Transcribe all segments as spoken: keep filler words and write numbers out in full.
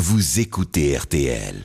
vous écoutez R T L.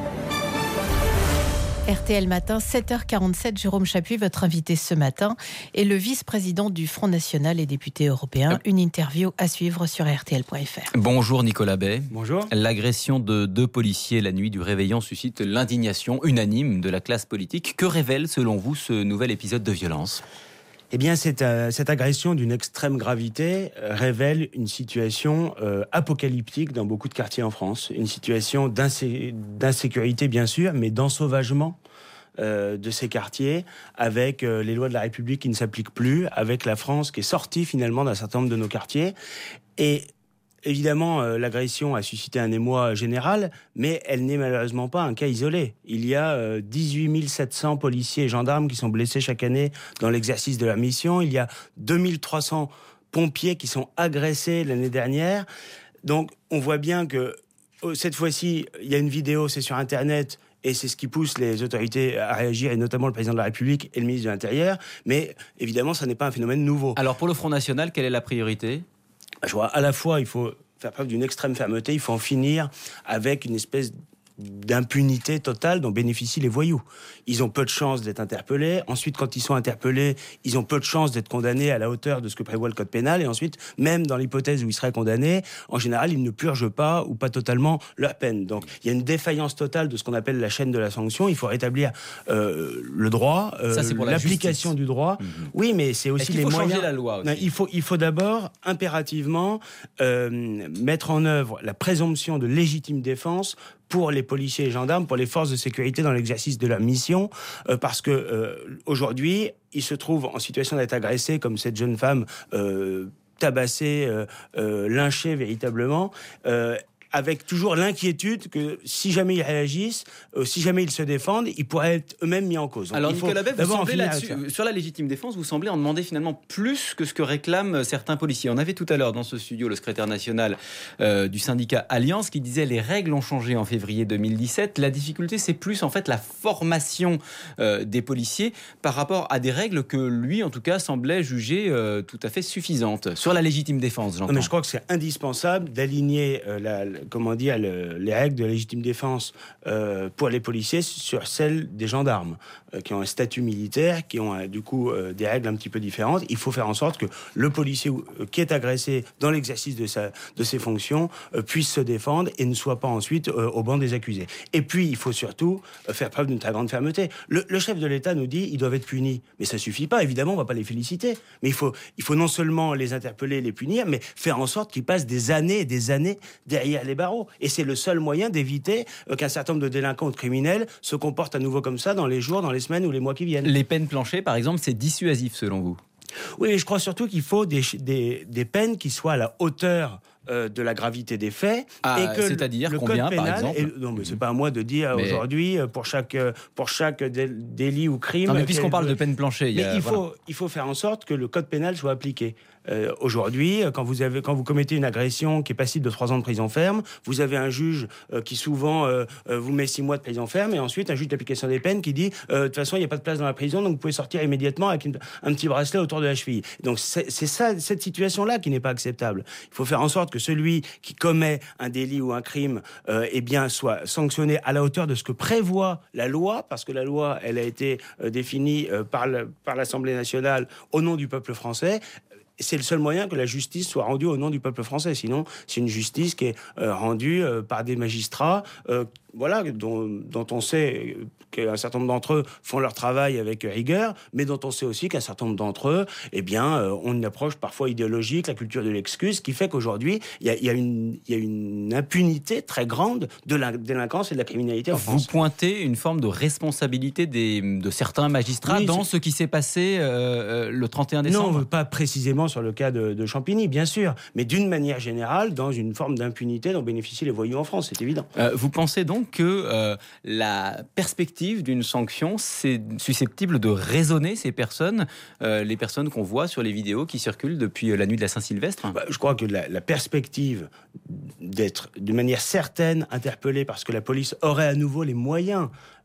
R T L Matin, sept heures quarante-sept, Jérôme Chappuis, votre invité ce matin, est le vice-président du Front National et député européen. Une interview à suivre sur R T L point F R. Bonjour Nicolas Bay. Bonjour. L'agression de deux policiers la nuit du réveillon suscite l'indignation unanime de la classe politique. Que révèle selon vous ce nouvel épisode de violence ? Eh bien, cette, euh, cette agression d'une extrême gravité euh, révèle une situation euh, apocalyptique dans beaucoup de quartiers en France. Une situation d'insé- d'insécurité, bien sûr, mais d'ensauvagement euh, de ces quartiers, avec euh, les lois de la République qui ne s'appliquent plus, avec la France qui est sortie finalement d'un certain nombre de nos quartiers. Et évidemment, euh, l'agression a suscité un émoi général, mais elle n'est malheureusement pas un cas isolé. Il y a euh, dix-huit mille sept cents policiers et gendarmes qui sont blessés chaque année dans l'exercice de leur mission. Il y a deux mille trois cents pompiers qui sont agressés l'année dernière. Donc, on voit bien que euh, cette fois-ci, il y a une vidéo, c'est sur Internet, et c'est ce qui pousse les autorités à réagir, et notamment le président de la République et le ministre de l'Intérieur. Mais évidemment, ça n'est pas un phénomène nouveau. Alors, pour le Front National, quelle est la priorité ? Je vois, à la fois, il faut faire preuve d'une extrême fermeté, il faut en finir avec une espèce d'impunité totale dont bénéficient les voyous. Ils ont peu de chances d'être interpellés. Ensuite, quand ils sont interpellés, ils ont peu de chances d'être condamnés à la hauteur de ce que prévoit le code pénal. Et ensuite, même dans l'hypothèse où ils seraient condamnés, en général, ils ne purgent pas ou pas totalement leur peine. Donc, il y a une défaillance totale de ce qu'on appelle la chaîne de la sanction. Il faut rétablir euh, le droit, euh, Ça, c'est pour la l'application justice. du droit. Mmh. Oui, mais c'est aussi Est-ce les qu'il faut moyens. changer la loi aussi ? Non, il faut, il faut d'abord impérativement euh, mettre en œuvre la présomption de légitime défense pour les policiers et gendarmes, pour les forces de sécurité dans l'exercice de leur mission, euh, parce que euh, aujourd'hui, ils se trouvent en situation d'être agressés, comme cette jeune femme euh, tabassée, euh, euh, lynchée véritablement, euh, avec toujours l'inquiétude que si jamais ils réagissent, euh, si jamais ils se défendent, ils pourraient être eux-mêmes mis en cause. Donc, Alors il faut Nicolas Bay, vous d'abord en semblez finir là-dessus, avec ça. sur la légitime défense, vous semblez en demander finalement plus que ce que réclament certains policiers. On avait tout à l'heure dans ce studio le secrétaire national euh, du syndicat Alliance qui disait les règles ont changé en février deux mille dix-sept. La difficulté, c'est plus en fait la formation euh, des policiers par rapport à des règles que lui, en tout cas, semblait juger euh, tout à fait suffisantes. Sur la légitime défense, j'entends. Non, mais je crois que c'est indispensable d'aligner euh, la, la, comment dire, le, les règles de légitime défense euh, pour les policiers sur celles des gendarmes, euh, qui ont un statut militaire, qui ont euh, du coup euh, des règles un petit peu différentes. Il faut faire en sorte que le policier euh, qui est agressé dans l'exercice de, sa, de ses fonctions euh, puisse se défendre et ne soit pas ensuite euh, au banc des accusés. Et puis, il faut surtout euh, faire preuve d'une très grande fermeté. Le, le chef de l'État nous dit ils doivent être punis. Mais ça suffit pas, évidemment, on va pas les féliciter. Mais il faut, il faut non seulement les interpeller, les punir, mais faire en sorte qu'ils passent des années et des années derrière les barreaux. Et c'est le seul moyen d'éviter euh, qu'un certain nombre de délinquants ou de criminels se comportent à nouveau comme ça dans les jours, dans les semaines ou les mois qui viennent. Les peines planchées, par exemple, c'est dissuasif selon vous ? Oui, mais je crois surtout qu'il faut des, des, des peines qui soient à la hauteur euh, de la gravité des faits. Ah, et que c'est-à-dire le combien, code pénal, par exemple ? et, non, mais c'est pas à moi de dire mais... aujourd'hui pour chaque, pour chaque dé, délit ou crime. Non, mais puisqu'on parle de peine planchée, il, mais y a, il, voilà. faut, il faut faire en sorte que le code pénal soit appliqué. Euh, aujourd'hui, quand vous, avez, quand vous commettez une agression qui est passible de trois ans de prison ferme, vous avez un juge euh, qui souvent euh, euh, vous met six mois de prison ferme, et ensuite un juge d'application des peines qui dit euh, de toute façon il n'y a pas de place dans la prison, donc vous pouvez sortir immédiatement avec une, un petit bracelet autour de la cheville. Donc c'est, c'est ça, cette situation-là qui n'est pas acceptable. Il faut faire en sorte que celui qui commet un délit ou un crime euh, eh bien, soit sanctionné à la hauteur de ce que prévoit la loi, parce que la loi elle a été euh, définie euh, par, le, par l'Assemblée nationale au nom du peuple français. C'est le seul moyen que la justice soit rendue au nom du peuple français. Sinon, c'est une justice qui est euh, rendue euh, par des magistrats euh, voilà, dont, dont on sait qu'un certain nombre d'entre eux font leur travail avec rigueur, mais dont on sait aussi qu'un certain nombre d'entre eux eh bien, euh, ont une approche parfois idéologique, la culture de l'excuse, qui fait qu'aujourd'hui, il y a, y a une, y a une impunité très grande de la délinquance et de la criminalité en France. Vous pointez une forme de responsabilité des, de certains magistrats oui, dans c'est... ce qui s'est passé euh, le trente et un décembre ? Non, pas précisément sur le cas de, de Champigny, bien sûr, mais d'une manière générale, dans une forme d'impunité dont bénéficient les voyous en France, c'est évident. Euh, vous pensez donc que euh, la perspective d'une sanction, c'est susceptible de raisonner ces personnes, euh, les personnes qu'on voit sur les vidéos qui circulent depuis la nuit de la Saint-Sylvestre ? bah, Je crois que la, la perspective d'être d'une manière certaine interpellé parce que la police aurait à nouveau les moyens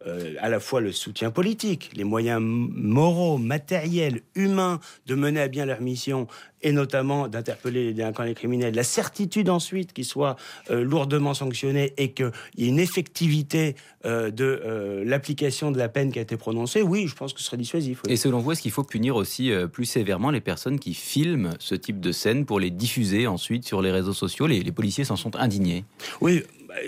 euh, à la fois le soutien politique, les moyens moraux, matériels, humains de mener à bien leur mission, et notamment d'interpeller les délinquants et les criminels, la certitude ensuite qu'ils soient euh, lourdement sanctionnés et qu'il y ait une effectivité euh, de euh, l'application de la peine qui a été prononcée, oui, je pense que ce serait dissuasif. Oui. Et selon vous, est-ce qu'il faut punir aussi euh, plus sévèrement les personnes qui filment ce type de scènes pour les diffuser ensuite sur les réseaux sociaux ? Les, les policiers s'en sont indignés. Oui,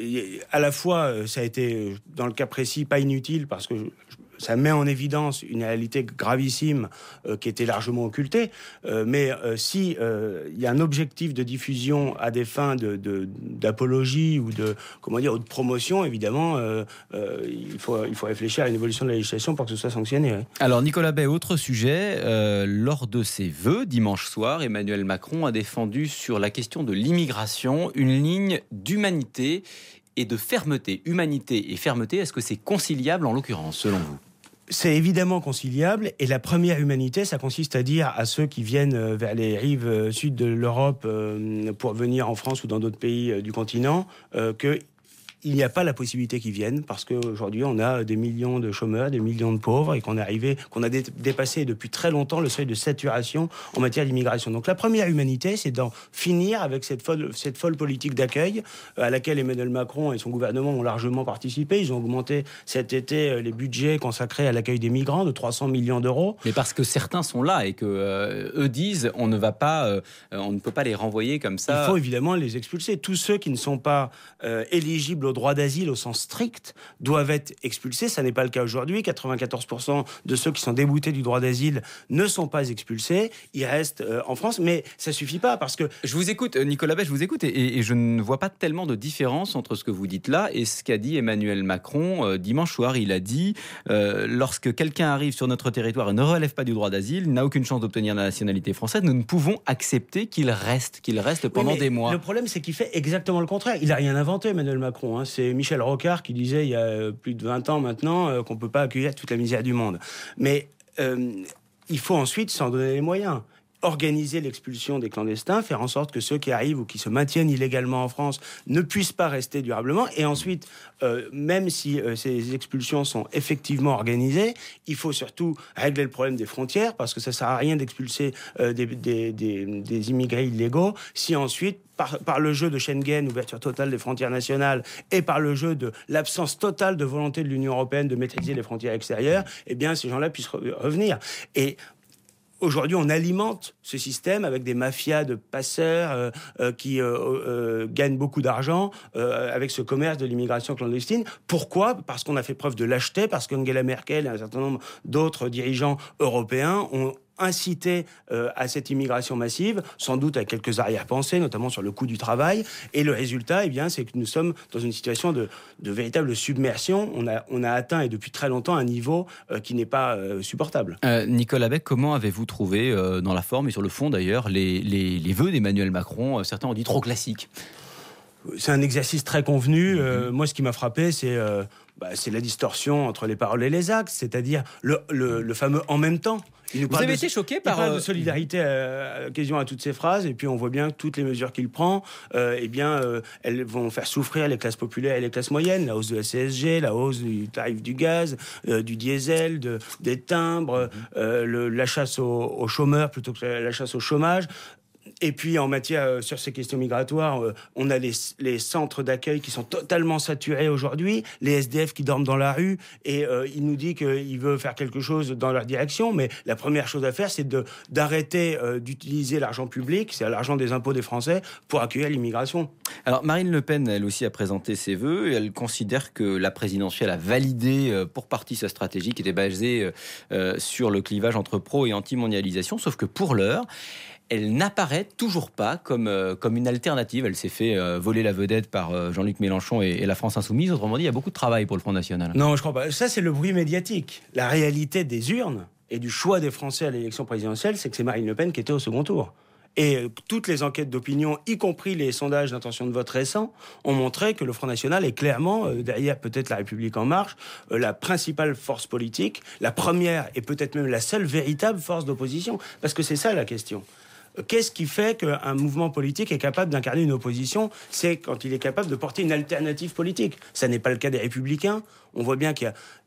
à la fois, ça a été, dans le cas précis, pas inutile, parce que... Je, ça met en évidence une réalité gravissime euh, qui était largement occultée. Euh, mais euh, si il euh, y a un objectif de diffusion à des fins de, de, d'apologie ou de, comment dire, ou de promotion, évidemment, euh, euh, il, faut, il faut réfléchir à une évolution de la législation pour que ce soit sanctionné. Ouais. Alors, Nicolas Bay, autre sujet. Euh, lors de ses vœux, dimanche soir, Emmanuel Macron a défendu sur la question de l'immigration une ligne d'humanité et de fermeté. Humanité et fermeté, est-ce que c'est conciliable en l'occurrence, selon vous ? C'est évidemment conciliable, et la première humanité, ça consiste à dire à ceux qui viennent vers les rives sud de l'Europe pour venir en France ou dans d'autres pays du continent que il n'y a pas la possibilité qu'ils viennent, parce qu'aujourd'hui, on a des millions de chômeurs, des millions de pauvres, et qu'on est arrivé, qu'on a dé- dépassé depuis très longtemps le seuil de saturation en matière d'immigration. Donc la première humanité, c'est d'en finir avec cette folle, cette folle politique d'accueil à laquelle Emmanuel Macron et son gouvernement ont largement participé. Ils ont augmenté cet été les budgets consacrés à l'accueil des migrants de trois cents millions d'euros. Mais parce que certains sont là et que euh, eux disent on ne va pas, euh, on ne peut pas les renvoyer comme ça. Il faut évidemment les expulser. Tous ceux qui ne sont pas euh, éligibles au droit d'asile au sens strict doivent être expulsés. Ça n'est pas le cas aujourd'hui. quatre-vingt-quatorze pour cent de ceux qui sont déboutés du droit d'asile ne sont pas expulsés. Ils restent euh, en France, mais ça suffit pas parce que... Je vous écoute, Nicolas Bay, je vous écoute et, et je ne vois pas tellement de différence entre ce que vous dites là et ce qu'a dit Emmanuel Macron euh, dimanche soir. Il a dit euh, lorsque quelqu'un arrive sur notre territoire et ne relève pas du droit d'asile, n'a aucune chance d'obtenir la nationalité française, nous ne pouvons accepter qu'il reste, qu'il reste pendant oui, des mois. Le problème, c'est qu'il fait exactement le contraire. Il n'a rien inventé, Emmanuel Macron. Hein. C'est Michel Rocard qui disait il y a plus de vingt ans maintenant euh, qu'on ne peut pas accueillir toute la misère du monde. Mais euh, il faut ensuite s'en donner les moyens. Organiser l'expulsion des clandestins, faire en sorte que ceux qui arrivent ou qui se maintiennent illégalement en France ne puissent pas rester durablement. Et ensuite, euh, même si euh, ces expulsions sont effectivement organisées, il faut surtout régler le problème des frontières, parce que ça ne sert à rien d'expulser euh, des, des, des, des immigrés illégaux si ensuite, Par, par le jeu de Schengen, ouverture totale des frontières nationales, et par le jeu de l'absence totale de volonté de l'Union européenne de maîtriser les frontières extérieures, eh bien, ces gens-là puissent re- revenir. Et aujourd'hui, on alimente ce système avec des mafias de passeurs euh, euh, qui euh, euh, gagnent beaucoup d'argent euh, avec ce commerce de l'immigration clandestine. Pourquoi ? Parce qu'on a fait preuve de lâcheté, parce qu'Angela Merkel et un certain nombre d'autres dirigeants européens ont incité euh, à cette immigration massive, sans doute avec quelques arrière-pensées, notamment sur le coût du travail. Et le résultat, eh bien, c'est que nous sommes dans une situation de, de véritable submersion. On a, on a atteint, et depuis très longtemps, un niveau euh, qui n'est pas euh, supportable. Euh, Nicolas Bay, comment avez-vous trouvé, euh, dans la forme et sur le fond d'ailleurs, les, les, les vœux d'Emmanuel Macron ? Certains ont dit trop classiques. C'est un exercice très convenu. Euh, moi, ce qui m'a frappé, c'est... Euh, Bah, c'est la distorsion entre les paroles et les actes, c'est-à-dire le, le, le fameux « en même temps ». Il nous Vous avez de, été choqué il par... parle de solidarité à, à l'occasion à toutes ces phrases, et puis on voit bien que toutes les mesures qu'il prend, euh, eh bien, euh, elles vont faire souffrir les classes populaires et les classes moyennes. La hausse de la C S G, la hausse du tarif du gaz, euh, du diesel, de, des timbres, euh, le, la chasse aux, aux chômeurs plutôt que la, la chasse au chômage. Et puis, en matière, euh, sur ces questions migratoires, euh, on a les, les centres d'accueil qui sont totalement saturés aujourd'hui, les S D F qui dorment dans la rue, et euh, il nous dit qu'il veut faire quelque chose dans leur direction, mais la première chose à faire, c'est de, d'arrêter euh, d'utiliser l'argent public, c'est l'argent des impôts des Français, pour accueillir l'immigration. Alors, Marine Le Pen, elle aussi, a présenté ses vœux, et elle considère que la présidentielle a validé euh, pour partie sa stratégie qui était basée euh, sur le clivage entre pro et anti-mondialisation, sauf que pour l'heure, elle n'apparaît toujours pas comme, euh, comme une alternative. Elle s'est fait euh, voler la vedette par euh, Jean-Luc Mélenchon et, et la France Insoumise. Autrement dit, il y a beaucoup de travail pour le Front National. Non, je crois pas. Ça, c'est le bruit médiatique. La réalité des urnes et du choix des Français à l'élection présidentielle, c'est que c'est Marine Le Pen qui était au second tour. Et euh, toutes les enquêtes d'opinion, y compris les sondages d'intention de vote récents, ont montré que le Front National est clairement, euh, derrière peut-être La République En Marche, euh, la principale force politique, la première et peut-être même la seule véritable force d'opposition. Parce que c'est ça la question. Qu'est-ce qui fait qu'un mouvement politique est capable d'incarner une opposition ? C'est quand il est capable de porter une alternative politique. Ça n'est pas le cas des Républicains. On voit bien qu'il y a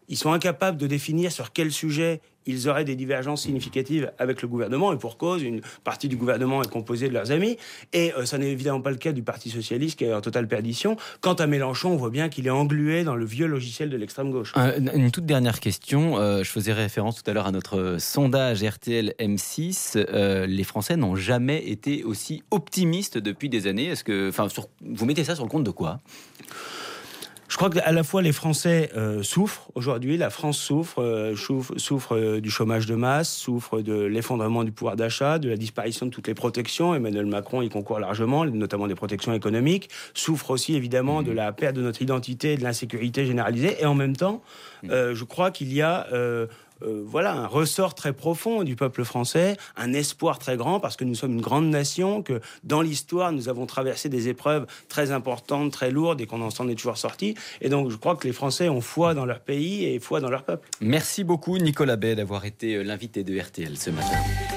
ils sont incapables de définir sur quel sujet ils auraient des divergences significatives avec le gouvernement, et pour cause, une partie du gouvernement est composée de leurs amis, et euh, ça n'est évidemment pas le cas du Parti Socialiste qui est en totale perdition. Quant à Mélenchon, on voit bien qu'il est englué dans le vieux logiciel de l'extrême gauche. Un, une toute dernière question, euh, je faisais référence tout à l'heure à notre sondage R T L M six, euh, les Français n'ont jamais été aussi optimistes depuis des années. Est-ce que, enfin, sur, vous mettez ça sur le compte de quoi ? Je crois qu'à la fois les Français euh, souffrent aujourd'hui, la France souffre, euh, souffre, souffre euh, du chômage de masse, souffre de l'effondrement du pouvoir d'achat, de la disparition de toutes les protections. Emmanuel Macron y concourt largement, notamment des protections économiques. Souffre aussi évidemment de la perte de notre identité et de l'insécurité généralisée. Et en même temps, euh, je crois qu'il y a... Euh, Euh, voilà, un ressort très profond du peuple français, un espoir très grand parce que nous sommes une grande nation, que dans l'histoire nous avons traversé des épreuves très importantes, très lourdes et qu'on en s'en est toujours sorti. Et donc je crois que les Français ont foi dans leur pays et foi dans leur peuple. Merci beaucoup Nicolas Bay d'avoir été l'invité de R T L ce matin.